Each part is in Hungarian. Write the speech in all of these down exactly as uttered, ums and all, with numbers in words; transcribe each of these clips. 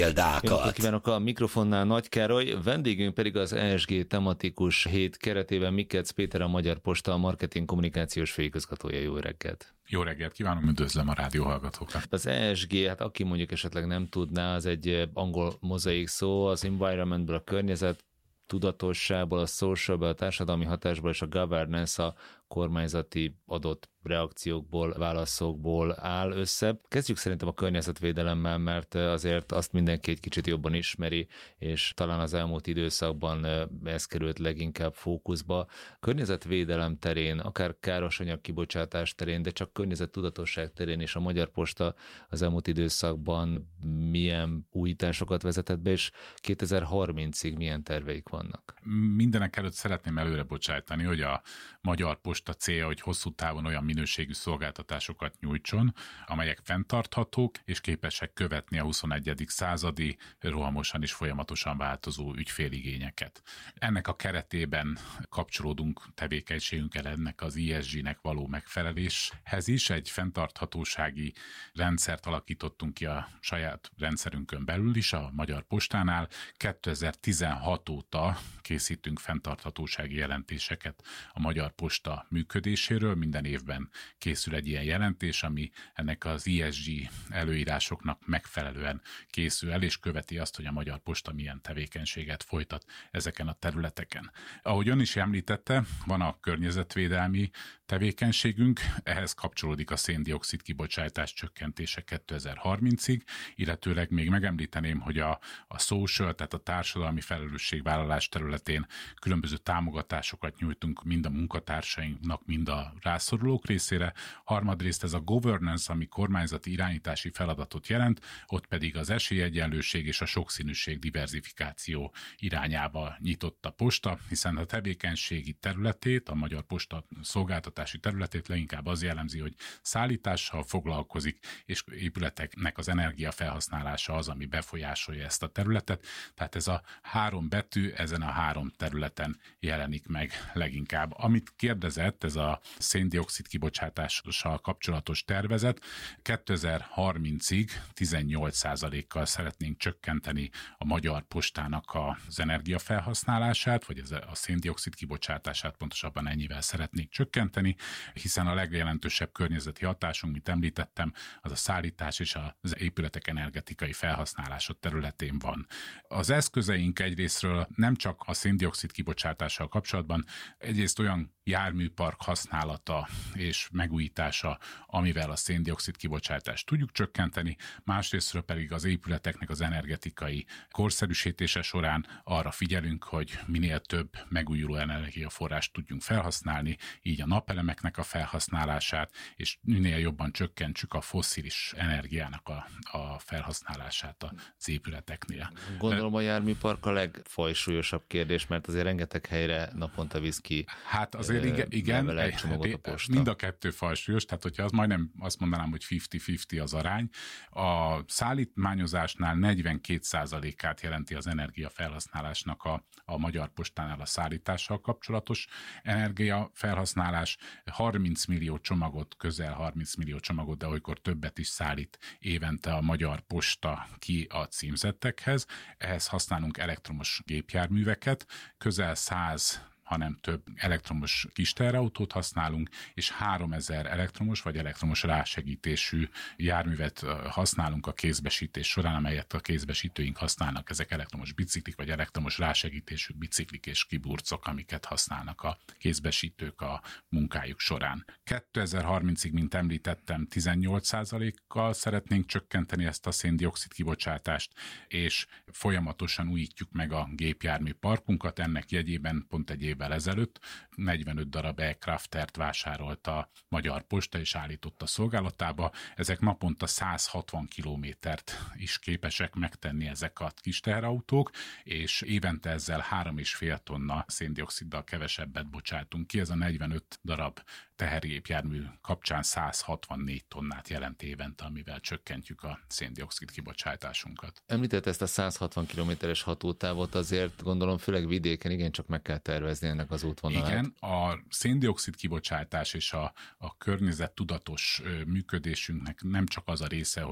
példákat. Jó napot kívánok, a mikrofonnál Nagy Károly, vendégünk pedig az E S G tematikus hét keretében Mikec Péter, a Magyar Posta marketing kommunikációs főigazgatója. Jó reggelt! Jó reggelt kívánok, üdvözlöm a rádióhallgatókat. Az E S G, hát aki mondjuk esetleg nem tudná, az egy angol mozaik szó, az environmentből a környezet, tudatosságból, a socialból, a társadalmi hatásból és a governance, a kormányzati adott reakciókból, válaszokból áll össze. Kezdjük szerintem a környezetvédelemmel, mert azért azt mindenki egy kicsit jobban ismeri, és talán az elmúlt időszakban ez került leginkább fókuszba. Környezetvédelem terén, akár károsanyag kibocsátás terén, de csak környezettudatosság terén és a Magyar Posta az elmúlt időszakban milyen újításokat vezetett be, és kétezer-harmincig milyen terveik vannak? Mindenek előtt szeretném előre bocsájtani, hogy a Magyar Posta célja, hogy hosszú távon olyan minőségű szolgáltatásokat nyújtson, amelyek fenntarthatók és képesek követni a huszonegyedik századi, rohamosan és folyamatosan változó ügyféligényeket. Ennek a keretében kapcsolódunk tevékenységünkkel ennek az E S G-nek való megfeleléshez is. Egy fenntarthatósági rendszert alakítottunk ki a saját rendszerünkön belül is, a Magyar Postánál. kétezer-tizenhat óta készítünk fenntarthatósági jelentéseket a Magyar Posta működéséről. Minden évben készül egy ilyen jelentés, ami ennek az E S G előírásoknak megfelelően készül el, és követi azt, hogy a Magyar Posta milyen tevékenységet folytat ezeken a területeken. Ahogy ön is említette, van a környezetvédelmi tevékenységünk, ehhez kapcsolódik a szén-dioxid kibocsátás csökkentése kétezer-harmincig, illetőleg még megemlíteném, hogy a, a social, tehát a társadalmi felelősségvállalás területén különböző támogatásokat nyújtunk mind a munkatársainknak, mind a rászorulók részére. Harmadrészt ez a governance, ami kormányzati irányítási feladatot jelent, ott pedig az esélyegyenlőség és a sokszínűség diverzifikáció irányába nyitott a posta, hiszen a tevékenységi területét, a Magyar Posta szolgáltatási területét leginkább az jellemzi, hogy szállítással foglalkozik, és épületeknek az energiafelhasználása az, ami befolyásolja ezt a területet. Tehát ez a három betű ezen a három területen jelenik meg leginkább. Amit kérdezett, ez a szén-dioxid kibocsátással kapcsolatos tervezet, kétezer-harmincig tizennyolc százalékkal szeretnénk csökkenteni a Magyar Postának az energiafelhasználását, vagy a szén-dioxid kibocsátását pontosabban ennyivel szeretnénk csökkenteni, hiszen a legjelentősebb környezeti hatásunk, mint említettem, az a szállítás és az épületek energetikai felhasználása területén van. Az eszközeink egyrésztről nem csak a szén-dioxid kibocsátással kapcsolatban, egyrészt olyan járműpark használata és megújítása, amivel a szén-dioxid kibocsátást tudjuk csökkenteni, másrésztről pedig az épületeknek az energetikai korszerűsítése során arra figyelünk, hogy minél több megújuló energiaforrást tudjunk felhasználni, így a napelemeknek a felhasználását, és minél jobban csökkentsük a fosszilis energiának a, a felhasználását az épületeknél. Gondolom a járműpark a legfajsúlyosabb kérdés, mert azért rengeteg helyre naponta visz ki. Hát azért igen, igen a mind a kettő fajsúlyos, tehát hogyha az majdnem azt mondanám, hogy fifty-fifty az arány. A szállítmányozásnál negyvenkét százalékát jelenti az energiafelhasználásnak a, a Magyar Postánál a szállítással kapcsolatos energiafelhasználás. harminc millió csomagot, közel harminc millió csomagot, de olykor többet is szállít évente a Magyar Posta ki a címzettekhez. Ehhez használunk elektromos gépjárműveket, közel száz hanem több elektromos kis teherautót használunk, és háromezer elektromos vagy elektromos rásegítésű járművet használunk a kézbesítés során, amelyet a kézbesítőink használnak, ezek elektromos biciklik, vagy elektromos rásegítésű biciklik és kiburcok, amiket használnak a kézbesítők a munkájuk során. kétezer-harmincig, mint említettem, tizennyolc százalékkal szeretnénk csökkenteni ezt a szén-dioxid kibocsátást, és folyamatosan újítjuk meg a gépjármű parkunkat. Ennek jegyében pont egy évvel ezelőtt negyvenöt darab Aircraftert vásárolt a Magyar Posta és állított a szolgálatába. Ezek naponta száz hatvan kilométert is képesek megtenni ezek a kis teherautók, és évente ezzel három és fél tonna szén-dioxiddal kevesebbet bocsátunk ki. Ez a negyvenöt darab tehergépjármű kapcsán száz hatvannégy tonnát jelent évente, amivel csökkentjük a szén-dioxid kibocsátásunkat. Említett ezt a száz hatvan kilométeres hatótávot, azért gondolom főleg vidéken igencsak meg kell tervezni ennek az útvonalát. Igen, a szén-dioxid kibocsátás és a, a környezettudatos működésünknek nem csak az a része, hogy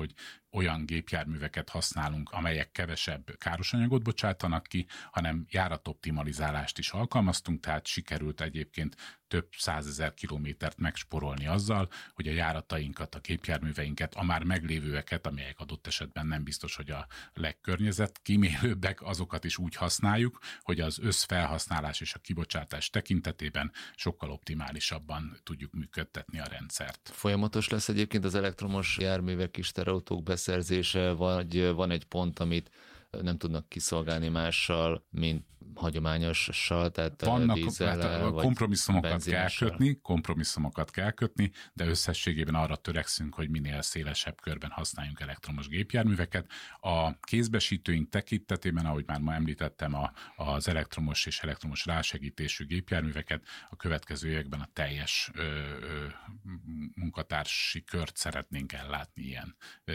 olyan gépjárműveket használunk, amelyek kevesebb károsanyagot bocsátanak ki, hanem járatoptimalizálást is alkalmaztunk, tehát sikerült egyébként több százezer kilométert megsporolni azzal, hogy a járatainkat, a gépjárműveinket, a már meglévőeket, amelyek adott esetben nem biztos, hogy a legkörnyezetkímélőbbek, azokat is úgy használjuk, hogy az összfelhasználás és a kibocsátás tekintetében sokkal optimálisabban tudjuk működtetni a rendszert. Folyamatos lesz egyébként az elektromos járművek és terautók beszerzése, vagy van egy pont, amit nem tudnak kiszolgálni mással, mint hagyományossal, tehát vannak, dízellel, vagy kompromisszumokat kell kötni, kompromisszumokat kell kötni, de összességében arra törekszünk, hogy minél szélesebb körben használjunk elektromos gépjárműveket. A kézbesítőink tekintetében, ahogy már ma említettem, a, az elektromos és elektromos rásegítésű gépjárműveket a következő években a teljes ö, ö, munkatársi kört szeretnénk ellátni ilyen ö,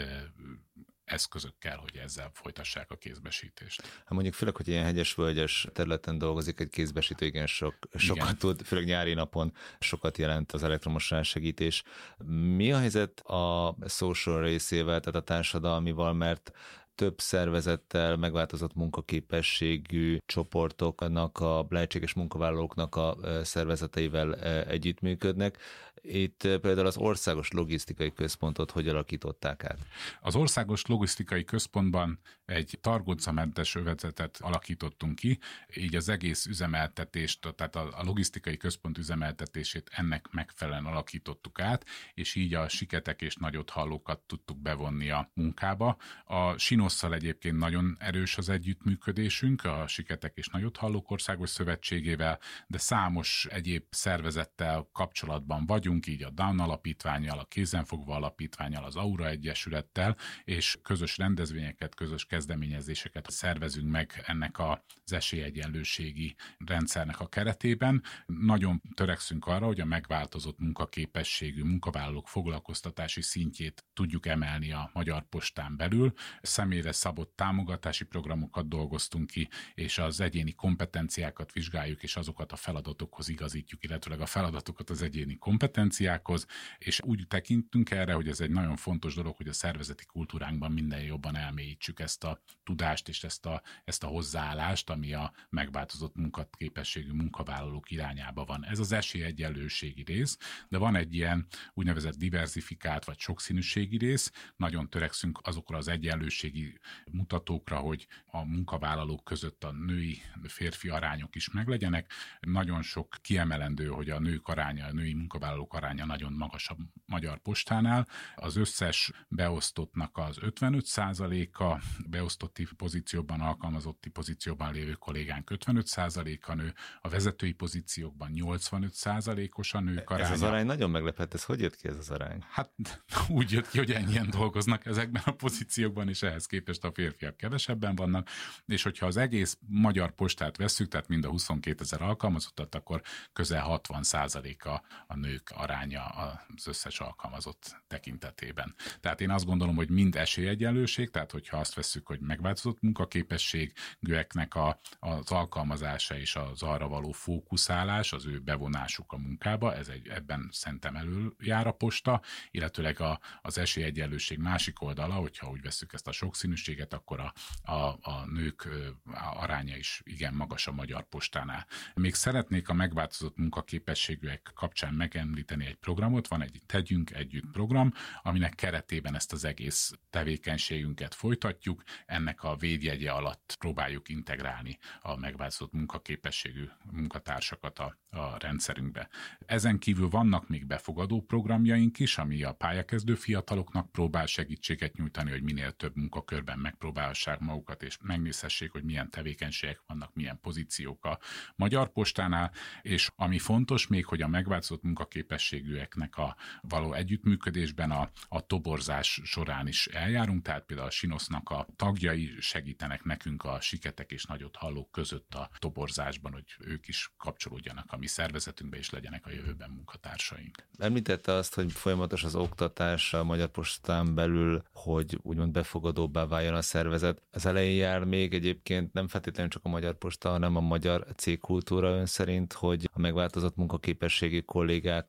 eszközökkel, hogy ezzel folytassák a kézbesítést. Hát mondjuk főleg, hogy ilyen hegyes-völgyes területen dolgozik, egy kézbesítő igen sok, sokat igen. tud, főleg nyári napon sokat jelent az elektromos rásegítés. Mi a helyzet a social részével, tehát a társadalmival, mert több szervezettel, megváltozott munkaképességű csoportoknak, a lehetséges munkavállalóknak a szervezeteivel együttműködnek. Itt például az Országos Logisztikai Központot hogy alakították át? Az Országos Logisztikai Központban egy targoncamentes övezetet alakítottunk ki, így az egész üzemeltetést, tehát a logisztikai központ üzemeltetését ennek megfelelően alakítottuk át, és így a siketek és nagyothallókat tudtuk bevonni a munkába. A Sinosszal egyébként nagyon erős az együttműködésünk, a Siketek és Nagyothallók Országos Szövetségével, de számos egyéb szervezettel kapcsolatban vagyunk, így a Down Alapítvánnyal, a Kézenfogva Alapítvánnyal, az Aura Egyesülettel, és közös rendezvényeket, közös kezdeményezéseket szervezünk meg ennek az esélyegyenlőségi rendszernek a keretében. Nagyon törekszünk arra, hogy a megváltozott munkaképességű munkavállalók foglalkoztatási szintjét tudjuk emelni a Magyar Postán belül. Személyre szabott támogatási programokat dolgoztunk ki, és az egyéni kompetenciákat vizsgáljuk, és azokat a feladatokhoz igazítjuk, illetőleg a feladatokat az egyéni kompetenciákhoz, és úgy tekintünk erre, hogy ez egy nagyon fontos dolog, hogy a szervezeti kultúránkban minden jobban elmélyítsük ezt a tudást és ezt a, ezt a hozzáállást, ami a megváltozott munkaképességű munkavállalók irányába van. Ez az esélyegyenlőségi rész, de van egy ilyen úgynevezett diverzifikált vagy sokszínűségi rész. Nagyon törekszünk azokra az egyenlőségi mutatókra, hogy a munkavállalók között a női férfi arányok is meglegyenek. Nagyon sok kiemelendő, hogy a nők aránya, a női munkavállalók aránya nagyon magas a Magyar Postánál. Az összes beosztottnak az ötvenöt százaléka, beosztotti pozícióban, alkalmazotti pozícióban lévő kollégánk ötvenöt százaléka nő, a vezetői pozíciókban nyolcvanöt százalékos a nők aránya. Ez az arány nagyon meglepett, ez hogy jött ki ez az arány? Hát úgy jött ki, hogy ennyien dolgoznak ezekben a pozíciókban, és ehhez képest a férfiak kevesebben vannak, és hogyha az egész Magyar Postát vesszük, tehát mind a huszonkétezer alkalmazottat, akkor közel hatvan százaléka a nők aránya az összes alkalmazott tekintetében. Tehát én azt gondolom, hogy mind esélyegyenlőség, tehát hogyha azt vesszük, hogy megváltozott munkaképességűeknek a, az alkalmazása és az arra való fókuszálás, az ő bevonásuk a munkába, ez egy, ebben szerintem előjár a posta, illetőleg a, az esélyegyenlőség másik oldala, hogyha úgy vesszük ezt a sokszínűséget, akkor a, a, a nők aránya is igen magas a Magyar Postánál. Még szeretnék a megváltozott munkaképességűek kapcsán megemlíteni egy programot, van egy Tegyünk Együtt program, aminek keretében ezt az egész tevékenységünket folytatjuk, ennek a védjegye alatt próbáljuk integrálni a megváltozott munkaképességű munkatársakat a, a rendszerünkbe. Ezen kívül vannak még befogadó programjaink is, ami a pályakezdő fiataloknak próbál segítséget nyújtani, hogy minél több munkakörben megpróbálhassák magukat, és megnézhessék, hogy milyen tevékenységek vannak, milyen pozíciók a Magyar Postánál, és ami fontos még, hogy a megváltozott munkaképességűeknek a való együttműködésben a, a toborzás során is eljárunk, tehát például a Sinosznak a tagjai segítenek nekünk a Siketek és Nagyothallók között a toborzásban, hogy ők is kapcsolódjanak a mi szervezetünkbe, és legyenek a jövőben munkatársaink. Említette azt, hogy folyamatos az oktatás a Magyar Postán belül, hogy úgymond befogadóbbá váljon a szervezet. Az elején jár még egyébként nem feltétlenül csak a Magyar Posta, hanem a magyar cégkultúra ön szerint, hogy a megváltozott munkaképességi kollégákat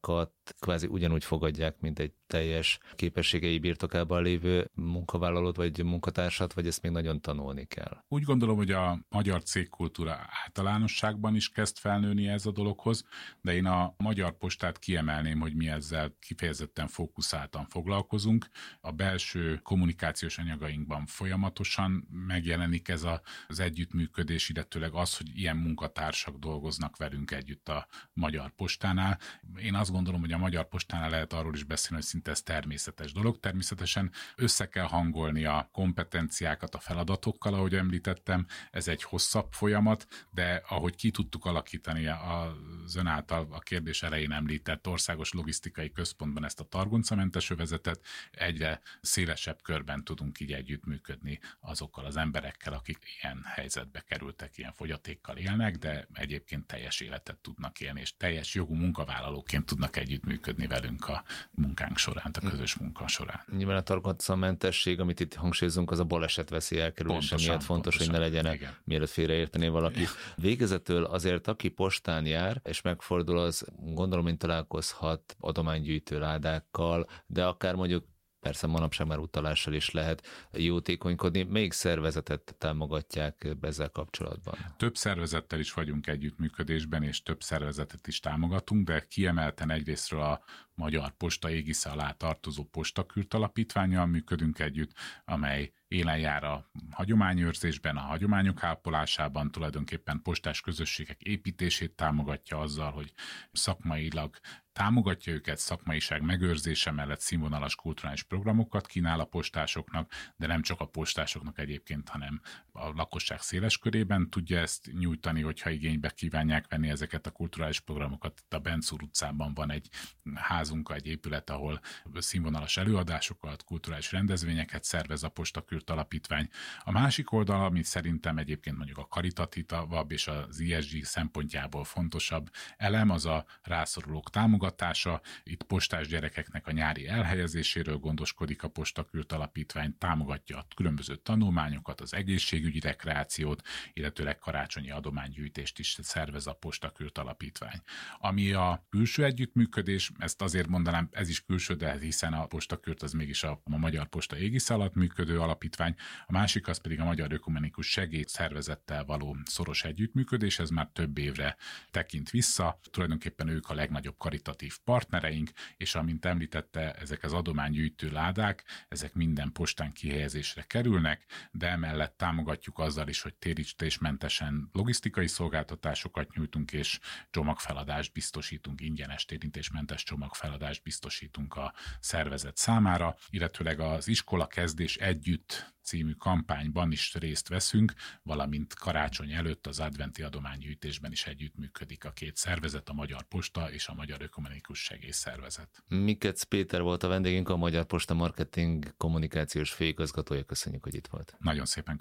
kvázi ugyanúgy fogadják, mint egy teljes képességei birtokában lévő munkavállalót vagy munkatársat, vagy ezt még nagyon tanulni kell? Úgy gondolom, hogy a magyar cégkultúra általánosságban is kezd felnőni ez a dologhoz, de én a Magyar Postát kiemelném, hogy mi ezzel kifejezetten fókuszáltan foglalkozunk. A belső kommunikációs anyagainkban folyamatosan megjelenik ez a, az együttműködés, illetőleg az, hogy ilyen munkatársak dolgoznak velünk együtt a Magyar Postánál. Én azt gondolom, hogy a Magyar Postánál lehet arról is beszélni, hogy szinte ez természetes dolog. Természetesen össze kell hangolni a kompetenciákat a feladatokkal, ahogy említettem, ez egy hosszabb folyamat, de ahogy ki tudtuk alakítani az ön által a kérdés elején említett országos logisztikai központban ezt a targoncamentes övezetet, egyre szélesebb körben tudunk így együttműködni azokkal az emberekkel, akik ilyen helyzetbe kerültek, ilyen fogyatékkal élnek, de egyébként teljes életet tudnak élni, és teljes jogú munkavállalóként tudnak együttműködni velünk a munkánk során, a közös munka során. Nyilván a targoncammentesség, amit itt hangsúlyozunk, az a baleset veszély elkerülése miatt fontos, pontosan, hogy ne legyen, igen, mielőtt félreértené valaki. Végezetül azért, aki postán jár, és megfordul, az gondolom, hogy találkozhat adománygyűjtő ládákkal, de akár mondjuk persze manapság már utalással is lehet jótékonykodni. Melyik szervezetet támogatják ezzel kapcsolatban? Több szervezettel is vagyunk együttműködésben, és több szervezetet is támogatunk, de kiemelten egyrésztről a Magyar Posta égisze alá tartozó Postakürt Alapítvánnyal működünk együtt, amely élen jár a hagyományőrzésben, a hagyományok ápolásában, tulajdonképpen postás közösségek építését támogatja azzal, hogy szakmailag támogatja őket, szakmaiság megőrzése mellett színvonalas kulturális programokat kínál a postásoknak, de nem csak a postásoknak egyébként, hanem a lakosság széles körében tudja ezt nyújtani, hogyha igénybe kívánják venni ezeket a kulturális programokat. A Bencúr utcában van egy házunk, egy épület, ahol színvonalas előadásokat, kulturális rendezvényeket szervez a Postakürt Alapítvány. A másik oldal, amit szerintem egyébként mondjuk a karitativabb és az i es gé szempontjából fontosabb elem, az a rászorulók támogatása. Itt postás gyerekeknek a nyári elhelyezéséről gondoskodik a Postakürt Alapítvány, támogatja a különböző tanulmányokat, az egészségügyi rekreációt, illetőleg karácsonyi adománygyűjtést is szervez a Postakürt Alapítvány. Ami a külső együttműködés, ezt azért mondanám, ez is külső, de hiszen a Postakürt az mégis a, a Magyar Posta égisze alatt működő alapítvány, a másik az pedig a Magyar Ökumenikus Segédszervezettel való szoros együttműködés, ez már több évre tekint vissza, tulajdonképpen ők a legnagyobb karitatív partnereink, és amint említette, ezek az adománygyűjtő ládák, ezek minden postán kihelyezésre kerülnek, de emellett támogatjuk azzal is, hogy térítésmentesen logisztikai szolgáltatásokat nyújtunk, és csomagfeladást biztosítunk, ingyenes térítésmentes csomagfeladást biztosítunk a szervezet számára, illetőleg az Iskola Kezdés Együtt című kampányban is részt veszünk, valamint karácsony előtt az adventi adománygyűjtésben is együttműködik a két szervezet, a Magyar Posta és a Magyar Ökumenikus Segélyszervezet. Mikec Péter volt a vendégünk, a Magyar Posta marketing kommunikációs főigazgatója. Köszönjük, hogy itt volt. Nagyon szépen